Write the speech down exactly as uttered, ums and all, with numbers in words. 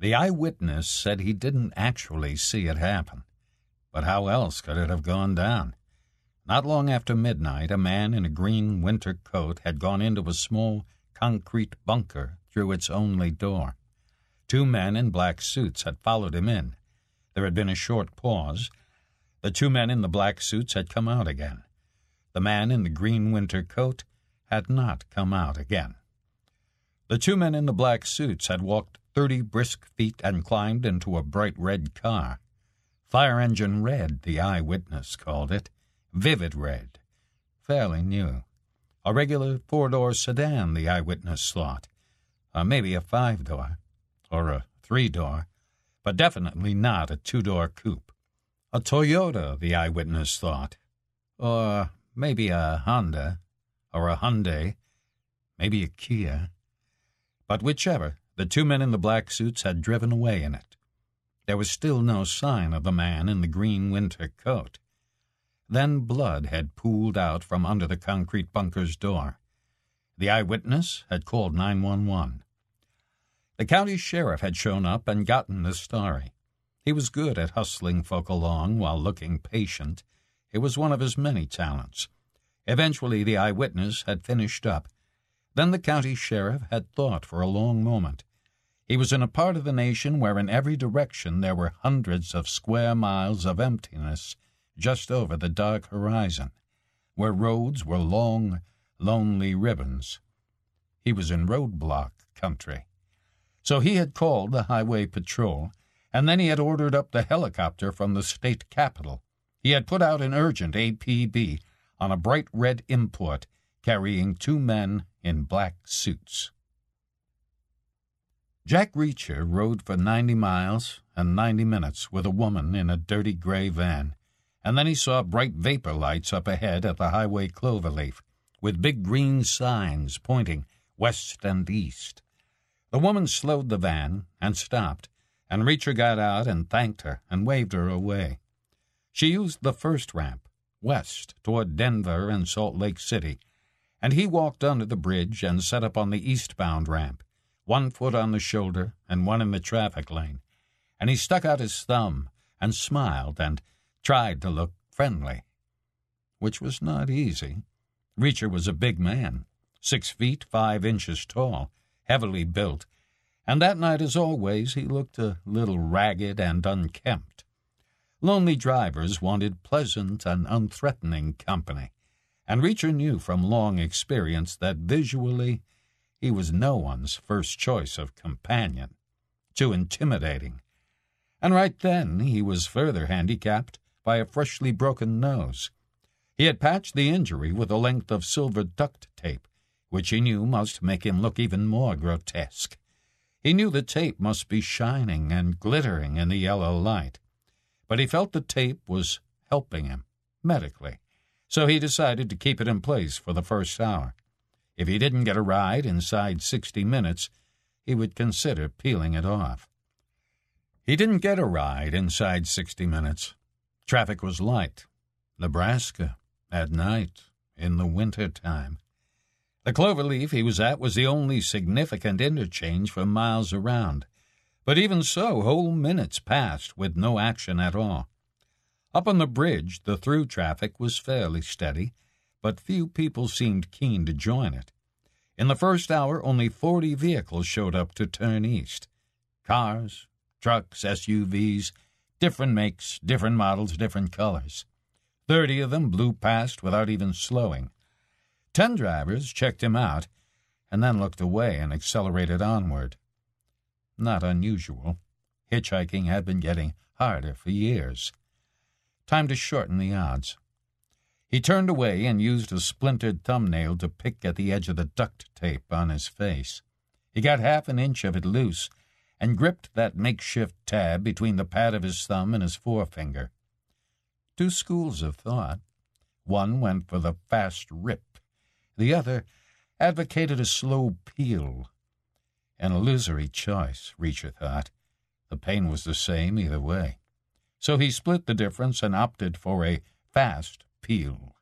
The eyewitness said he didn't actually see it happen. But how else could it have gone down? Not long after midnight, a man in a green winter coat had gone into a small concrete bunker through its only door. Two men in black suits had followed him in. There had been a short pause. The two men in the black suits had come out again. The man in the green winter coat had not come out again. The two men in the black suits had walked thirty brisk feet and climbed into a bright red car. Fire engine red, the eyewitness called it. Vivid red. Fairly new. A regular four-door sedan, the eyewitness thought. Or maybe a five-door. Or a three-door. But definitely not a two-door coupe. A Toyota, the eyewitness thought. Or maybe a Honda. Or a Hyundai. Maybe a Kia. But whichever, the two men in the black suits had driven away in it. There was still no sign of the man in the green winter coat. Then blood had pooled out from under the concrete bunker's door. The eyewitness had called nine one one. The county sheriff had shown up and gotten the story. He was good at hustling folk along while looking patient. It was one of his many talents. Eventually the eyewitness had finished up. Then the county sheriff had thought for a long moment. He was in a part of the nation where in every direction there were hundreds of square miles of emptiness just over the dark horizon, where roads were long, lonely ribbons. He was in roadblock country. So he had called the highway patrol, and then he had ordered up the helicopter from the state capitol. He had put out an urgent A P B on a bright red import carrying two men in black suits. Jack Reacher rode for ninety miles and ninety minutes with a woman in a dirty gray van, and then he saw bright vapor lights up ahead at the highway cloverleaf, with big green signs pointing west and east. The woman slowed the van and stopped, and Reacher got out and thanked her and waved her away. She used the first ramp, west, toward Denver and Salt Lake City, and he walked under the bridge and set up on the eastbound ramp, one foot on the shoulder and one in the traffic lane, and he stuck out his thumb and smiled and tried to look friendly, which was not easy. Reacher was a big man, six feet five inches tall, heavily built, and that night, as always, he looked a little ragged and unkempt. Lonely drivers wanted pleasant and unthreatening company, and Reacher knew from long experience that visually he was no one's first choice of companion. Too intimidating. And right then he was further handicapped by a freshly broken nose. He had patched the injury with a length of silver duct tape, which he knew must make him look even more grotesque. He knew the tape must be shining and glittering in the yellow light. But he felt the tape was helping him, medically, so he decided to keep it in place for the first hour. If he didn't get a ride inside sixty minutes, he would consider peeling it off. He didn't get a ride inside sixty minutes. Traffic was light. Nebraska, at night, in the winter time. The cloverleaf he was at was the only significant interchange for miles around. But even so, whole minutes passed with no action at all. Up on the bridge, the through traffic was fairly steady, but few people seemed keen to join it. In the first hour, only forty vehicles showed up to turn east. Cars, trucks, S U Vs, different makes, different models, different colors. Thirty of them blew past without even slowing. Ten drivers checked him out, and then looked away and accelerated onward. Not unusual. Hitchhiking had been getting harder for years. Time to shorten the odds. He turned away and used a splintered thumbnail to pick at the edge of the duct tape on his face. He got half an inch of it loose and gripped that makeshift tab between the pad of his thumb and his forefinger. Two schools of thought. One went for the fast rip. The other advocated a slow peel. An illusory choice, Reacher thought. The pain was the same either way. So he split the difference and opted for a fast peel.